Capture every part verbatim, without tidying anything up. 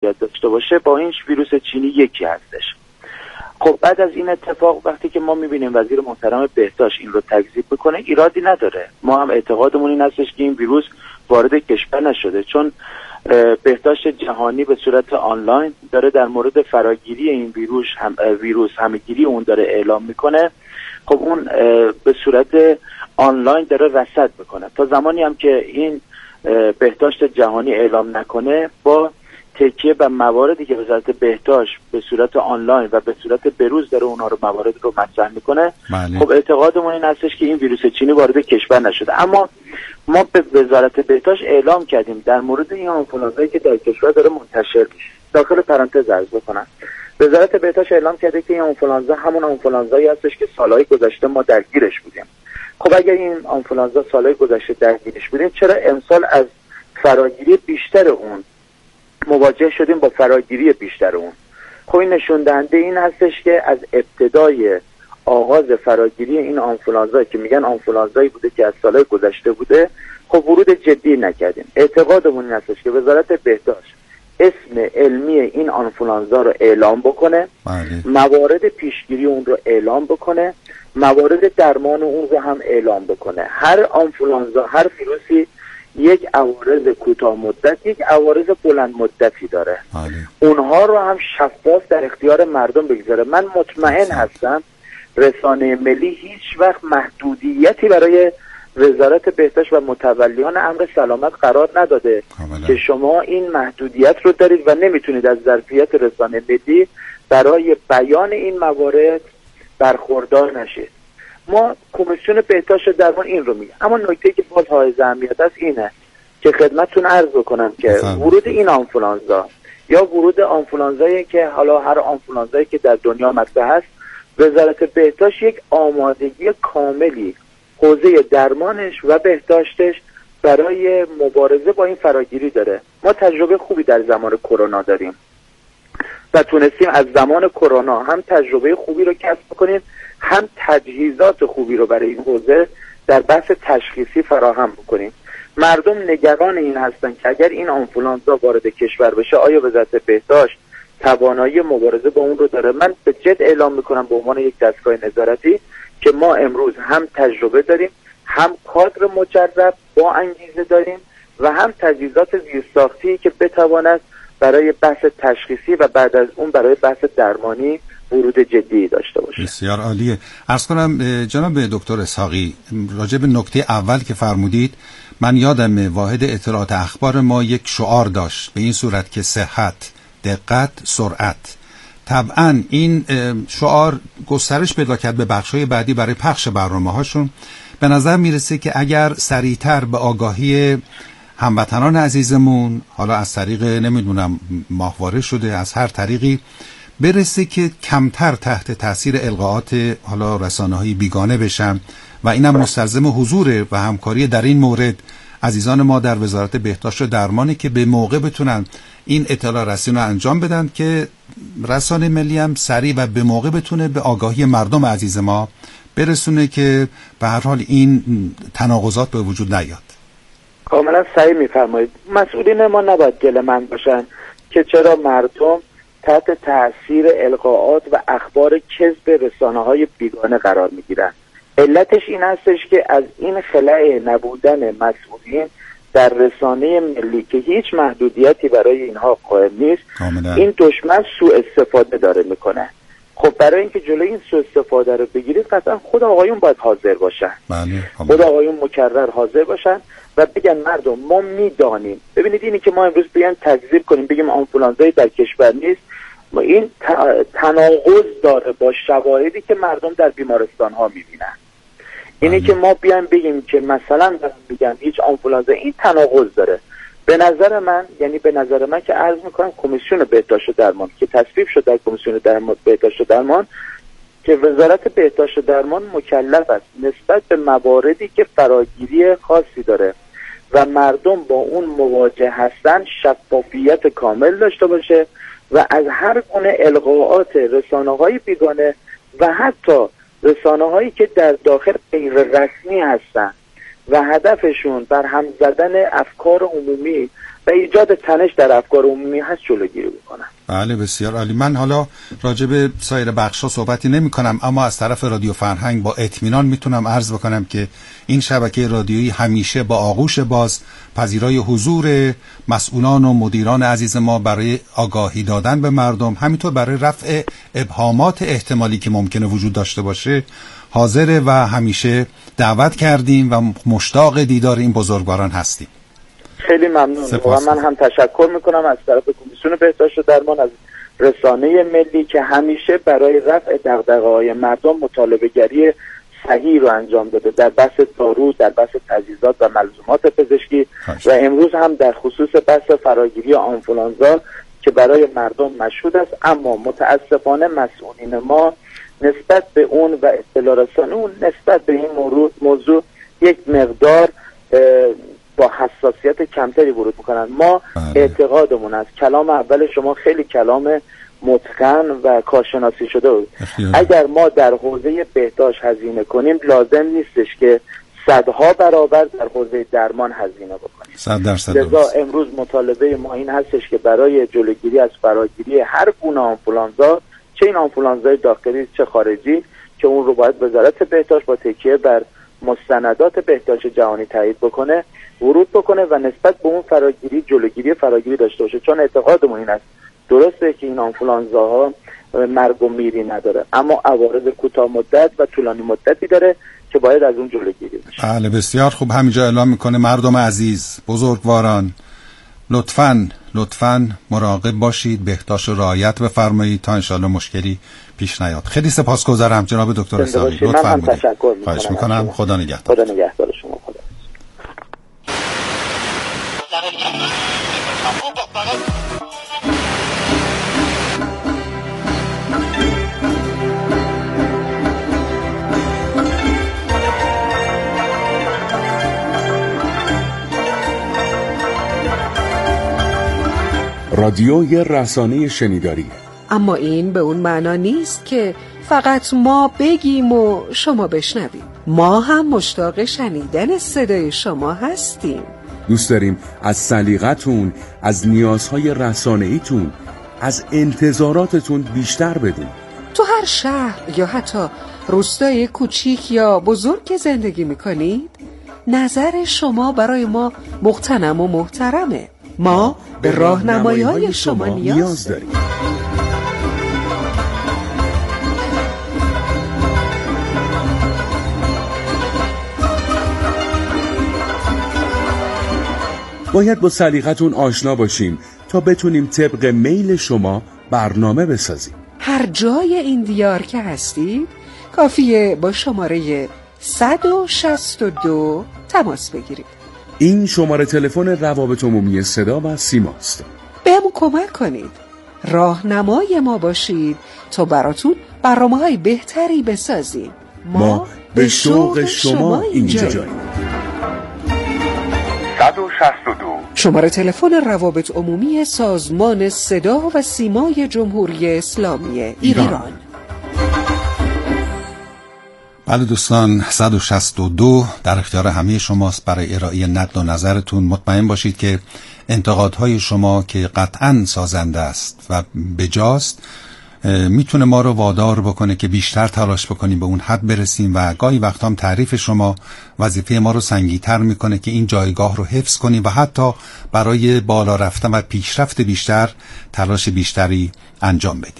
محدودیت داشته باشه با این ویروس چینی یکی هستش. خب بعد از این اتفاق وقتی که ما میبینیم وزیر محترم بهداشت این رو تکذیب میکنه، ایرادی نداره. ما هم اعتقادمون این هستش که این ویروس وارد کشور نشده، چون بهداشت جهانی به صورت آنلاین داره در مورد فراگیری این ویروس هم ویروس همه‌گیری اون داره اعلام میکنه. خب اون به صورت آنلاین داره رصد میکنه. تا زمانی هم که این بهداشت جهانی اعلام نکنه، با تکیه به مواردی که وزارت بهداشت به صورت آنلاین و به صورت بروز داره اونها رو موارد رو مطرح میکنه، بله. خب اعتقادمون این هستش که این ویروس چینی وارد کشور نشده. اما ما به وزارت بهداشت اعلام کردیم در مورد این آنفولانزایی که در کشور داره منتشر میشه. داخل پرانتز عرض بکنم، وزارت بهداشت اعلام کرده که این آنفولانزا همون آنفولانزایی هستش که سالهای گذشته ما درگیرش بودیم. خب اگر این آنفولانزا سالهای گذشته درگیرش بودیم، چرا امسال از فراگیری بیشتر اون مواجه شدیم با فراگیری بیشتر اون؟ خب این نشون دهنده این هستش که از ابتدای آغاز فراگیری این آنفولانزا که میگن آنفولانزایی بوده که از سالهای گذشته بوده، خب ورود جدی نکردیم. اعتقادمون این هستش که وزارت بهداشت اسم علمی این آنفولانزا رو اعلام بکنه، بله. موارد پیشگیری اون رو اعلام بکنه، موارد درمان اون رو هم اعلام بکنه. هر آنفولانزا، هر ویروسی یک عوارض کوتاه مدت، یک عوارض بلند مدتی داره. بله. اونها رو هم شفاف در اختیار مردم بگذاره. من مطمئن هستم رسانه ملی هیچ وقت محدودیتی برای وزارت بهداشت و متولیان امر سلامت قرار نداده کاملا. که شما این محدودیت رو دارید و نمیتونید از ظرفیت رسانه ملی برای بیان این موارد برخوردار نشید. ما کمیسیون بهداشت درمان این رو میگه. اما نکته که باز حائز اهمیت است اینه که خدمتتون عرض بکنم که بفهم. ورود این آنفولانزا یا ورود آنفولانزایی که حالا هر آنفولانزایی که در دنیا مطرح است، وزارت بهداشت یک آمادگی کاملی حوزه درمانش و بهداشتش برای مبارزه با این فراگیری داره. ما تجربه خوبی در زمان کرونا داریم و تونستیم از زمان کرونا هم تجربه خوبی رو کسب کنیم، هم تجهیزات خوبی رو برای این حوزه در بحث تشخیصی فراهم بکنیم. مردم نگران این هستن که اگر این آنفولانزا وارد کشور بشه، آیا وزارت بهداشت توانایی مبارزه با اون رو داره؟ من به جد اعلام میکنم به عنوان یک دستگاه نظارتی که ما امروز هم تجربه داریم، هم کادر مجرب با انگیزه داریم و هم تجهیزات زیرساختی که بتواند برای بحث تشخیصی و بعد از اون برای بحث درمانی ورود جدی داشته باشه. بسیار عالیه. عرض کنم جناب دکتر اسحاقی، راجع به نکته اول که فرمودید، من یادم واحد اطلاعات اخبار ما یک شعار داشت به این صورت که صحت، دقت، سرعت. طبعا این شعار گسترش پیدا کرد به بخش‌های بعدی برای پخش برنامه‌هاشون. به نظر میرسه که اگر سریعتر به آگاهی هموطنان عزیزمون، حالا از طریق نمیدونم ماهواره شده، از هر طریقی برسه که کمتر تحت تاثیر القاءات حالا رسانه‌های بیگانه بشن و اینم مستلزم حضور و همکاری در این مورد عزیزان ما در وزارت بهداشت و درمانی که به موقع بتونن این اطلاع رسانی رو انجام بدن که رسانه ملی هم سریع و به موقع بتونه به آگاهی مردم عزیز ما برسونه که به هر حال این تناقضات به وجود نیاد. کاملا صحیح میفرمایید. مسئولین ما نباید گله‌مند باشن که چرا مردم تحت تاثیر القاءات و اخبار کذب رسانه‌های بیگانه قرار میگیرن. علتش این هستش که از این خلأ نبودن مسئولین در رسانه ملی که هیچ محدودیتی برای اینها قائم نیست، کاملا. این دشمن سوء استفاده داره میکنه. خب برای اینکه جلوی این سوء استفاده رو بگیرید قطعا خود آقایون باید حاضر باشن. بله. خود آقایون مکرر حاضر باشن و بگن مردم ما میدانیم. ببینید اینی که ما امروز بیان تکذیب کنیم بگیم آنفولانزایی در کشور نیست، ما این تناقض داره با شواهدی که مردم در بیمارستان ها میبینن. اینی که ما بیان بگیم که مثلا میگن هیچ آنفولانزا، این تناقض داره. به نظر من، یعنی به نظر من که عرض میکنم کمیسیون بهداشت و درمان که تصویب شده در کمیسیون بهداشت و درمان که وزارت بهداشت و درمان مکلف است نسبت به مواردی که فراگیری خاصی داره و مردم با اون مواجه هستن شفافیت کامل داشته باشه و از هر گونه القاءات رسانه‌های بیگانه و حتی رسانه‌هایی که در داخل غیر رسمی هستن و هدفشون بر هم زدن افکار عمومی و ایجاد تنش در افکار عمومی هست جلوگیری بکنن. بله بسیار عالی. من حالا راجع به سایر بخش‌ها صحبتی نمی کنم، اما از طرف رادیو فرهنگ با اطمینان میتونم عرض بکنم که این شبکه رادیویی همیشه با آغوش باز پذیرای حضور مسئولان و مدیران عزیز ما برای آگاهی دادن به مردم، همینطور برای رفع ابهامات احتمالی که ممکنه وجود داشته باشه حاضره و همیشه دعوت کردیم و مشتاق دیدار این بزرگواران هستیم. خیلی ممنون. و من هم تشکر میکنم از طرف کمیسیون بهداشت و درمان، از رسانه ملی که همیشه برای رفع دغدغه‌های مردم مطالبه گری صحیح رو انجام داده در بحث دارو، در بحث تجهیزات و ملزومات پزشکی و امروز هم در خصوص بحث فراگیری آنفولانزا که برای مردم مشهود است، اما متاسفانه مسئولین ما نسبت به اون و اطلاع رسانون نسبت به این موضوع, موضوع یک مقدار با حساسیت کمتری ورود میکنن. ما بله. اعتقادمون از کلام اول شما خیلی کلام متقن و کارشناسی شده بود. اگر ما در حوزه بهداشت هزینه کنیم لازم نیستش که صدها برابر در حوزه درمان هزینه بکنیم. صد درصد. لذا امروز مطالبه ما این هستش که برای جلوگیری از فراگیری هر گونه آنفولانزا، چه این آنفولانزای داخلی چه خارجی، که اون رو باید وزارت بهداشت با تکیه بر مستندات بهداشت جهانی تایید بکنه، ورود بکنه و نسبت به اون فراگیری جلوگیری فراگیری داشته باشه. چون اعتقادمون این است درسته که این آنفولانزاها مرگ و میری نداره، اما عوارض کوتاه مدت و طولانی مدتی داره که باید از اون جلوگیری بشه. بله بسیار خوب. همینجا اعلام میکنه مردم عزیز، بزرگواران، لطفاً لطفاً مراقب باشید، بهداشت رعایت بفرمایید تا انشالله مشکلی پیش نیاد. خیلی سپاسگزارم جناب دکتر اسحاقی، لطفاً بودید. خواهش میکنم. خدا نگهدار. خدا نگهدار شما. خدا. رادیو یه رسانه شنیداریه، اما این به اون معنا نیست که فقط ما بگیم و شما بشنویم. ما هم مشتاق شنیدن صدای شما هستیم. دوست داریم از سلیقتون، از نیازهای رسانه‌ایتون، از انتظاراتتون بیشتر بدیم. تو هر شهر یا حتی روستای کوچیک یا بزرگ که زندگی میکنید، نظر شما برای ما مغتنم و محترمه. ما به راهنمایی‌های شما نیاز داریم. باید با سلیقتون آشنا باشیم تا بتونیم طبق میل شما برنامه بسازیم. هر جای این دیار که هستید کافیه با شماره صد و شصت و دو تماس بگیرید. این شماره تلفن روابط عمومی صدا و سیماست. بهمون کمک کنید، راهنمای ما باشید تا براتون برنامه‌های بهتری بسازیم. ما, ما به شوق شما اینجاییم. صد و شصت و دو شماره تلفن روابط عمومی سازمان صدا و سیمای جمهوری اسلامی ایران, ایران. بله دوستان، صد و شصت و دو در اختیار همه شماست برای ارائه نقد و نظرتون. مطمئن باشید که انتقادهای شما که قطعاً سازنده است و بجاست میتونه ما رو وادار بکنه که بیشتر تلاش بکنیم به اون حد برسیم و گاهی وقتا هم تعریف شما وظیفه ما رو سنگین‌تر میکنه که این جایگاه رو حفظ کنیم و حتی برای بالا رفتن و پیشرفت بیشتر تلاش بیشتری انجام بدیم.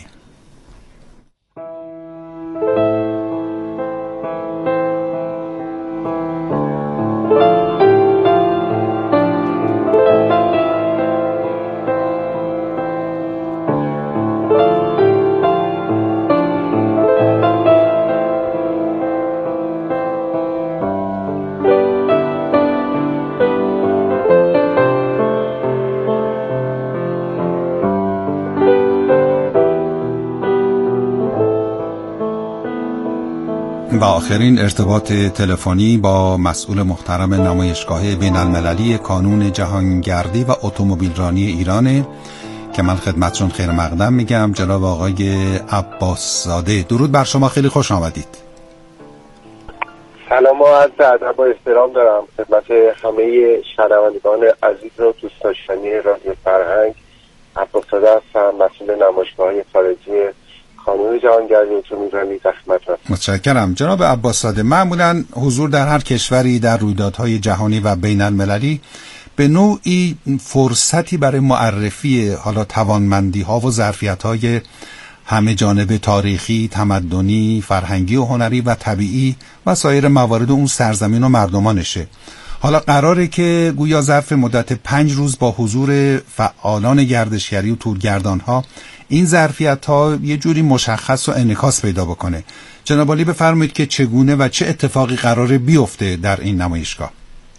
و آخرین ارتباط تلفنی با مسئول محترم نمایشگاه بین المللی کانون جهانگردی و اتومبیلرانی ایرانه که من خدمتشون خیر مقدم میگم، جناب آقای عباس زاده. درود بر شما، خیلی خوش آمدید. سلام و عرض ادب و احترام دارم خدمت همه شنوندگان عزیز و دوست داشتنی رادیو فرهنگ. عباس‌زاده هستم، مسئول نمایشگاه‌های خارجی کانون جهانگردی اتوم ایرانی در خدمتتون. متشکرم جناب عباس‌زاده. معمولا حضور در هر کشوری در رویدادهای جهانی و بین المللی به نوعی فرصتی برای معرفی حالا توانمندی ها و ظرفیت های همه جانب تاریخی، تمدنی، فرهنگی و هنری و طبیعی و سایر موارد اون سرزمین و مردمانشه. حالا قراره که گویا ظرف مدت پنج روز با حضور فعالان گردشگری و تورگردان ها این ظرفیت ها یه جوری مشخص و انعکاس پیدا بکنه. جناب عالی بفرمایید که چگونه و چه اتفاقی قراره بیفته در این نمایشگاه؟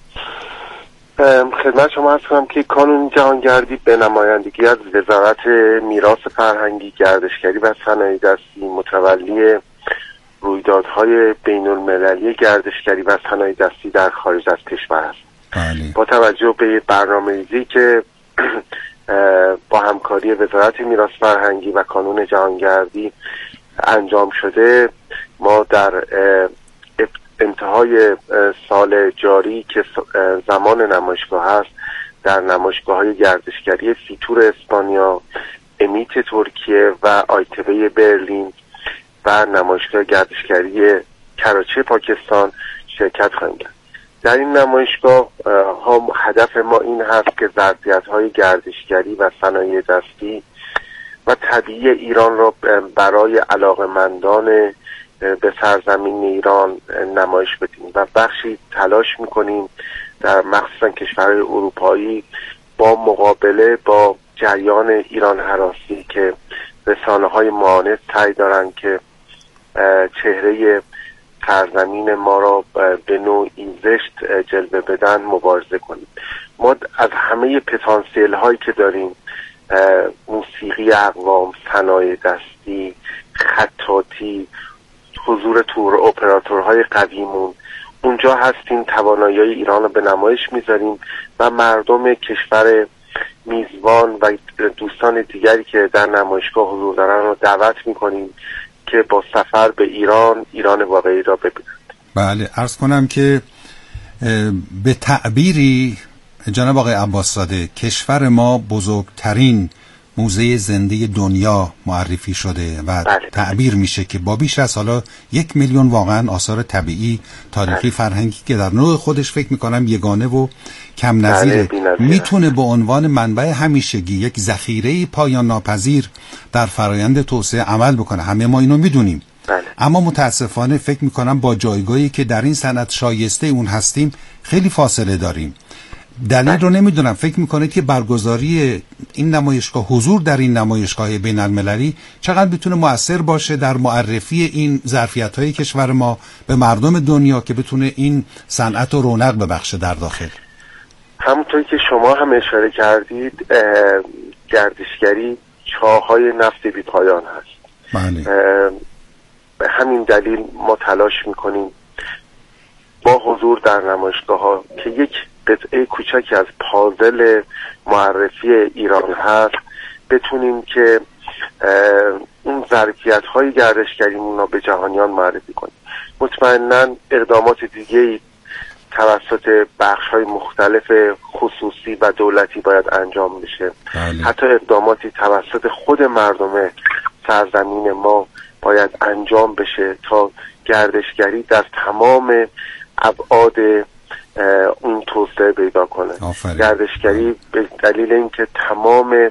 خدمت شما عرض کنم که کانون جهانگردی به نمایندگی از وزارت میراث فرهنگی، گردشگری و صنایع دستی متولی رویدادهای بین المللی گردشگری و صنایع دستی در خارج از کشور است. بله. با توجه به برنامه‌ریزی که با همکاری وزارت میراث فرهنگی و کانون جهانگردی انجام شده، ما در انتهای سال جاری که زمان نمایشگاه هست در نمایشگاه‌های گردشگری فیتور اسپانیا، امیت ترکیه و آیتبه برلین و نمایشگاه گردشگری کراچی پاکستان شرکت خواهیم کرد. در این نمایشگاه هم هدف ما این هست که ظرفیت‌های گردشگری و صنایع دستی و طبیعی ایران را برای علاقه‌مندان به سرزمین ایران نمایش بدیم و بخشی تلاش میکنیم در مخصوصا کشورهای اروپایی با مقابله با جریان ایران هراسی که رسانه های معاند سعی دارن که چهره سرزمین ما را به نوعی زشت جلوه بدن مبارزه کنیم. ما از همه پتانسیل هایی که داریم، موسیقی اقوام، صنایع دستی، خطاطی، حضور تور اپراتورهای قویمون، اونجا هستیم، توانایی ایران رو به نمایش میذاریم و مردم کشور میزبان و دوستان دیگری که در نمایشگاه حضور دارن رو دعوت میکنیم که با سفر به ایران، ایران واقعی را ببینند. بله، عرض کنم که به تعبیری جناب آقای عباس‌زاده کشور ما بزرگترین موزه زنده دنیا معرفی شده و بله. تعبیر میشه که با بیش از حالا یک میلیون واقعا آثار طبیعی، تاریخی، بله. فرهنگی که در نوع خودش فکر میکنم یگانه و کم نظیره، بله. میتونه به عنوان منبع همیشگی یک ذخیره پایان ناپذیر در فرایند توسعه عمل بکنه. همه ما اینو میدونیم. بله. اما متاسفانه فکر میکنم با جایگاهی که در این صنعت شایسته اون هستیم خیلی فاصله داریم. دلیل رو نمیدونم. فکر میکنید که برگزاری این نمایشگاه، حضور در این نمایشگاه بین المللی چقدر میتونه مؤثر باشه در معرفی این ظرفیت‌های کشور ما به مردم دنیا که بتونه این صنعت رو رونق ببخشه در داخل؟ همونطوری که شما هم اشاره کردید، گردشگری چاه‌های نفت بی پایان هست. بله. به همین دلیل ما تلاش میکنیم با حضور در نمایشگاه‌ها که یک قطعه کوچکی از پازل معرفی ایران هست بتونیم که اون ظرفیت‌های گردشگریمون رو به جهانیان معرفی کنیم. مطمئناً اقدامات دیگه‌ای توسط بخش‌های مختلف خصوصی و دولتی باید انجام بشه. بله. حتی اقداماتی توسط خود مردم سرزمین ما باید انجام بشه تا گردشگری در تمام ابعاد اون توسعه پیدا کنه. آفرین. گردشگری به دلیل اینکه تمام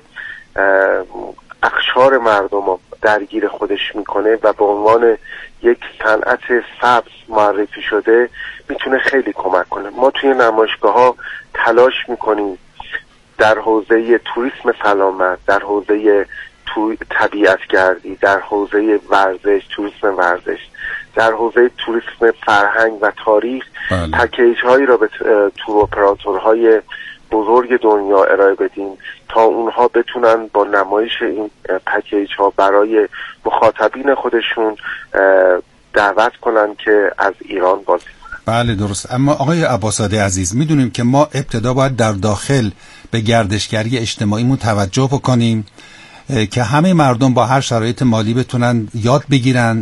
اقشار مردم رو درگیر خودش میکنه و به عنوان یک صنعت سبز معرفی شده میتونه خیلی کمک کنه. ما توی نمایشگاه ها تلاش میکنیم در حوزه توریسم سلامت، در حوزه طبیعتگردی، در حوزه ورزش، توریسم ورزش، در حوزه توریسم فرهنگ و تاریخ بله. پکیج هایی را به تور اپراتورهای بزرگ دنیا ارائه بدیم تا اونها بتونن با نمایش این پکیج ها برای مخاطبین خودشون دعوت کنن که از ایران بازی کنن. بله درست. اما آقای عباس‌زاده عزیز، میدونیم که ما ابتدا باید در داخل به گردشگری اجتماعیمون توجه بکنیم که همه مردم با هر شرایط مالی بتونن یاد بگیرن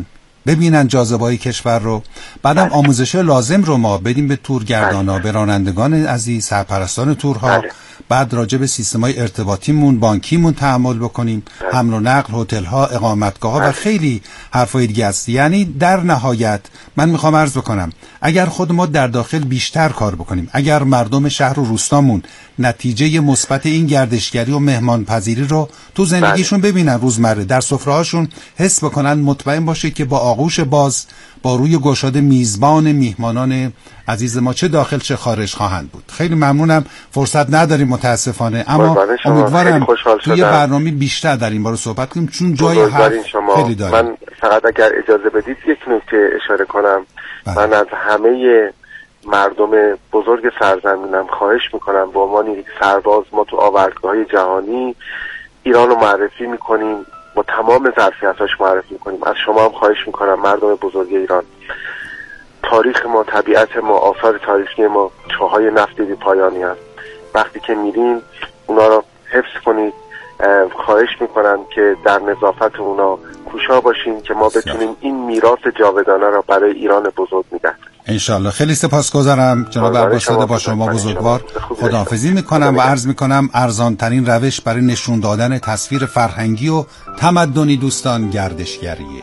ببینن جاذبه‌های کشور رو، بعدم آموزش لازم رو ما بدیم به تورگردانا، به رانندگان عزیز، سرپرستان تورها. بله. بعد راجع به سیستم‌های ارتباطیمون، بانکیمون تعامل بکنیم، بله. حمل و نقل، هتل‌ها، اقامتگاه‌ها بله. و خیلی حرفای دیگه است. یعنی در نهایت من میخوام عرض بکنم اگر خود ما در داخل بیشتر کار بکنیم، اگر مردم شهر و روستامون نتیجه مثبت این گردشگری و مهمانپذیری رو تو زندگیشون ببینن، روزمره در سفره‌هاشون حس بکنن، مطمئن باشید که با آغوش باز، با روی گشاده میزبان میهمانان عزیز ما چه داخل چه خارج خواهند بود. خیلی ممنونم، فرصت نداریم متاسفانه، اما امیدوارم توی برنامه بیشتر در این باره صحبت کنیم چون جای حرف خیلی داریم. من فقط اگر اجازه بدید یک نکته اشاره کنم. بله. من از همه مردم بزرگ سرزمینم خواهش میکنم به عنوان یک سرباز ما تو آوردگاه‌های جهانی ایران رو معرفی میکنیم، با تمام ظرفیتاش معرفی میکنیم. از شما هم خواهش میکنم مردم بزرگ ایران، تاریخ ما، طبیعت ما، آثار تاریخی ما چاهای نفت بی پایانی هست. وقتی که میرین اونا رو حفظ کنید. خواهش میکنم که در نظافت اونا کوشا باشین که ما بتونیم این میراث جاودانه را برای ایران بزرگ نگه داریم. انشالله. خیلی سپاسگزارم جناب عباسزاده، با شما بزرگوار خداحافظی میکنم و عرض میکنم ارزان ترین روش برای نشون دادن تصویر فرهنگی و تمدنی دوستان گردشگریه.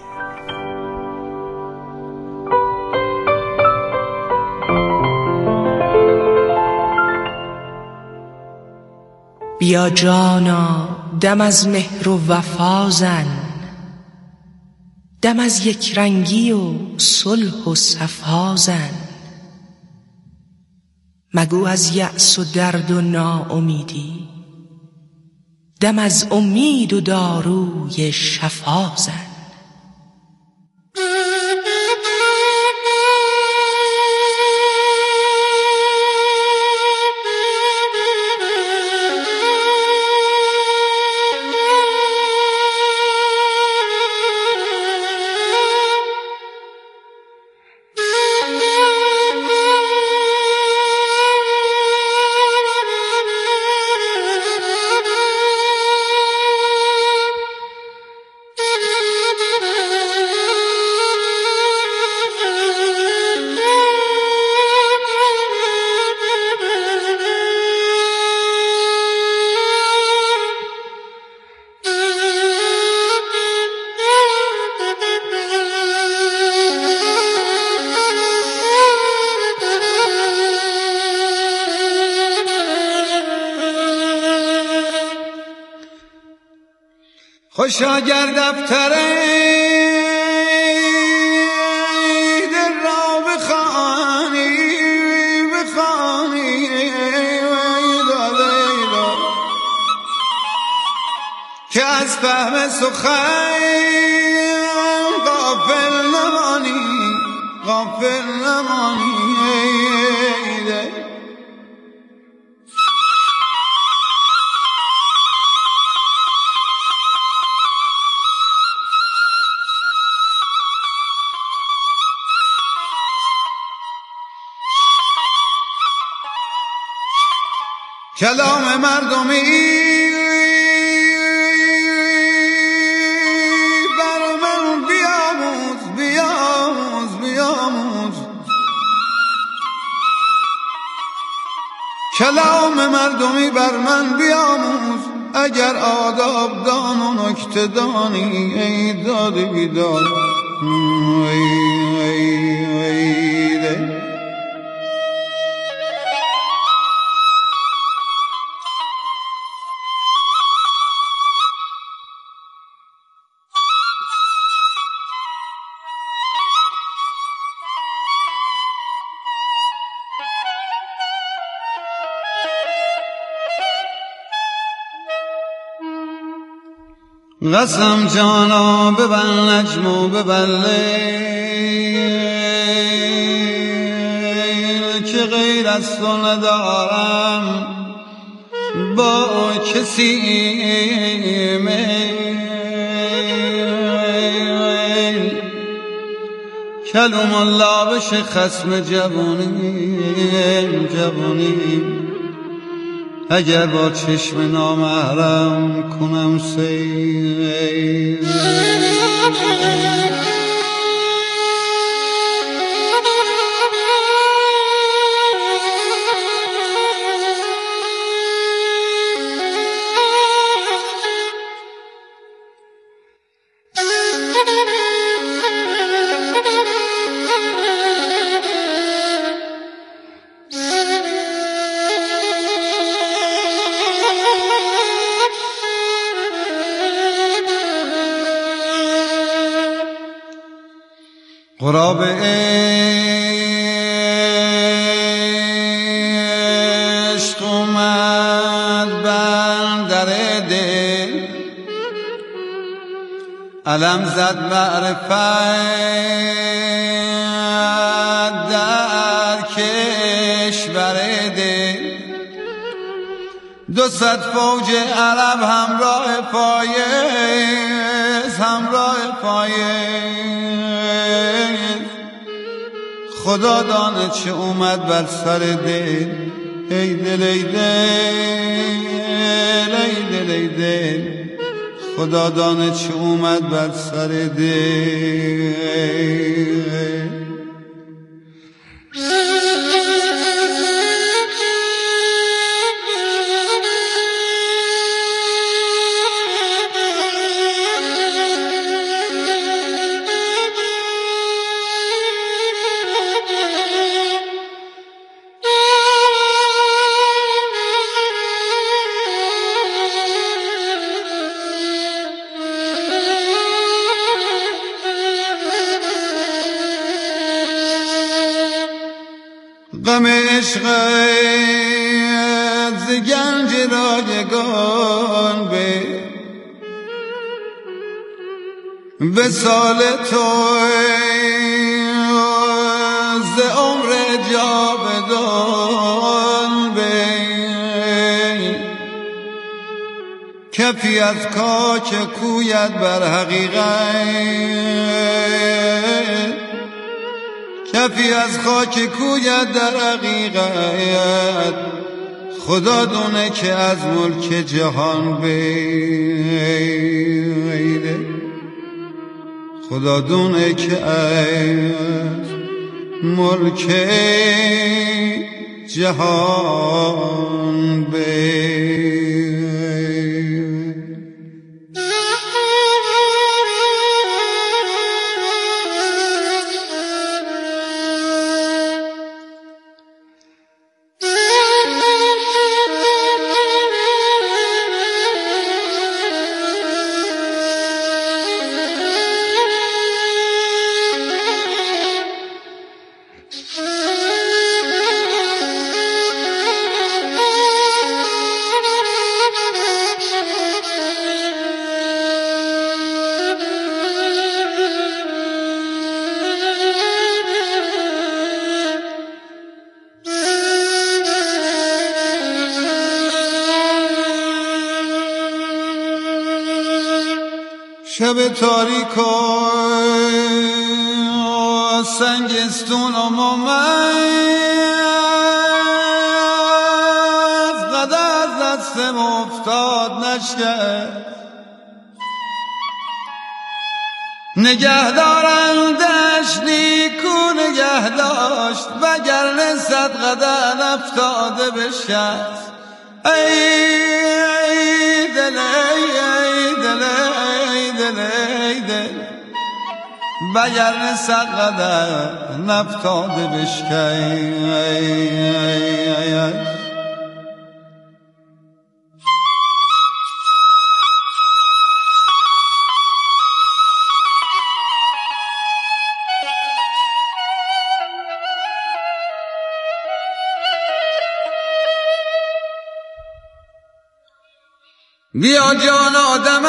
بیا جانا دم از مهر و وفا زن، دم از یک رنگی و صلح و صفا زن، مگو از یأس و درد و ناامیدی، دم از امید و داروی شفا زن. خوش اگر دفتر دل را بخوانی بخوانی که از فهم سخن غافل نمانی غافل نمانی. کلام مردمی بر من بیاموز بیاموز بیاموز، کلام مردمی بر من بیاموز، اگر آداب دان و نکته دانی ای داد بیداد ای ای ای ده. قسم جانا ببن نجم و ببن لیل که غیر از تو ندارم با کسی میل. کلم الله بشه خصم جوانی جوانی، اگر با چشم نامحرم کنم سیر. غراب عشق اومد بر در دل، علم زد معرفت در کشور دل. دو صد فوج عرب همراه فایز، همراه فایز، خدا دانه چه اومد بر سر دل. ای دل ای دل ای دل ای دل، خدا دانه چه اومد بر سر دل. غم عشقت ز گنج رایگان به وصال تو ز عمر جاودان به. کفی از کاک کویت بر حقیقت، کفی از خاک کویت در حقیقت. خدا دونه که از ملک جهان بیده، خدا دونه که از ملک جهان بیده. شب تاریک و سنگستون و ممز قد از دستم افتاد نشکر. نگه دارندش نیکو نگه داشت، وگرنه صد قدر افتاده به شست. ای دل ای دل ای دل ای دل، وگرنه صد قدر نفتاده بشکی. بیا جان آدم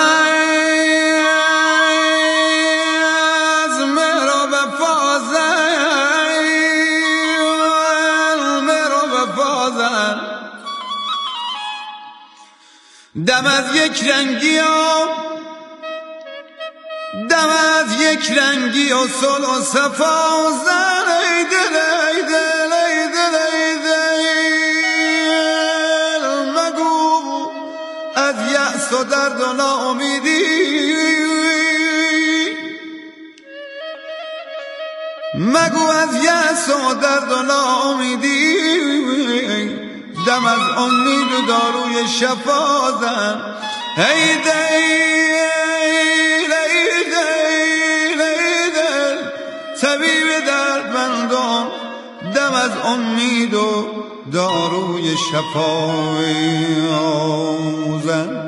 از مهر و وفا زن، مهر و وفا زن. دم از یک رنگی و دم از یک رنگی و صلح و صفا زن. ای دل ای دل ای دل ای دل، مگو از یأس و درد و ناامیدی، مگو از یأس و درد و ناامیدی. دم از امید و داروی شفا زن. ای دل ای دل از امید و داروی شفای آموزن.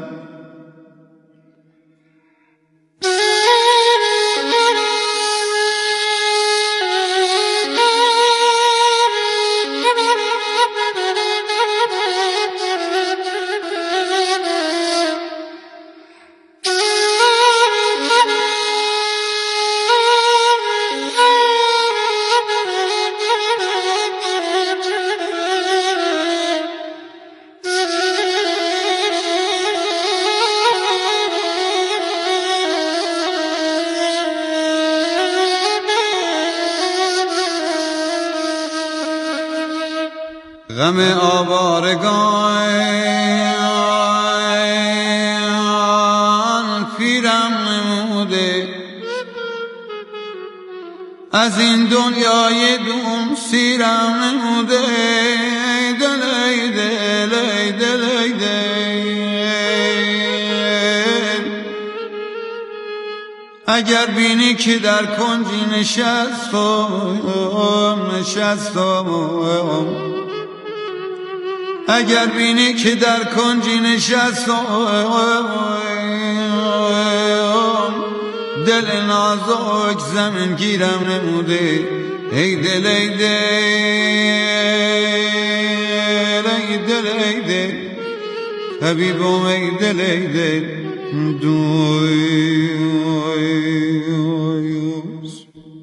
غم آوارگان پیرم نموده، از این دنیای دوم سیرم نموده. دلی دلی دلی دل اگر بینی که در کنجی نشستم نشستم اگر بینی که در کنجی نشستم، دل نازک زمین گیرم نموده. ای دل ای دل ای دل ای دل حبیبم ای دل ای دل دویوز.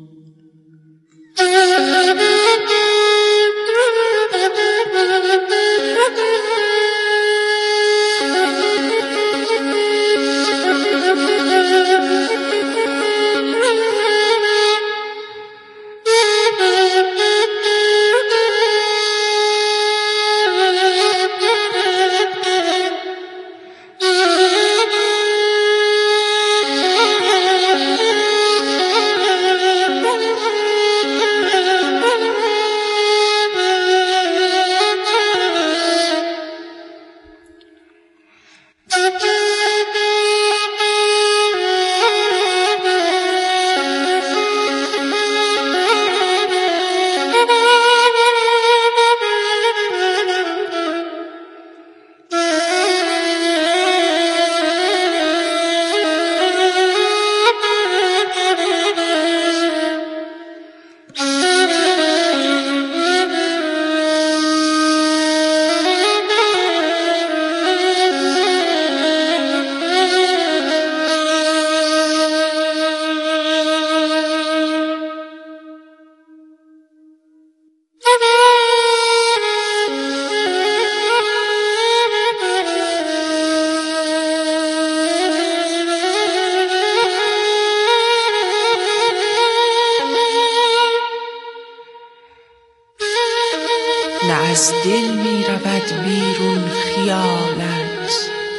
نه از دل می رود بیرون خیالت،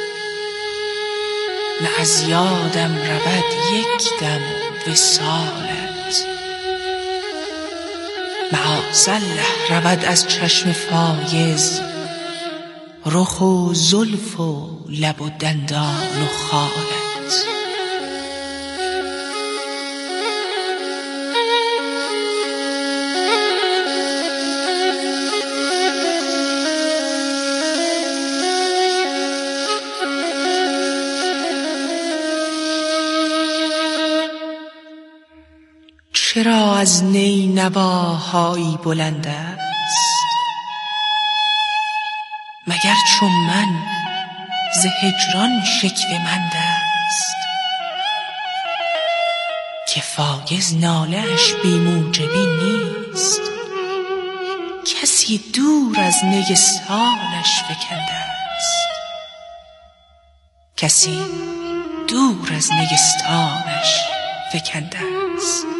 نه از یادم رود یک دم وصالت. معاذالله رود از چشم فایز رخ و زلف و لب و دندان و خالت. چرا از نی نواهایی بلند است، مگر چون من ز هجران شکوه مند است. که فایز ناله اش بی موجبی نیست، کسی دور از نیستانش فکنده است. کسی دور از نیستانش فکنده است.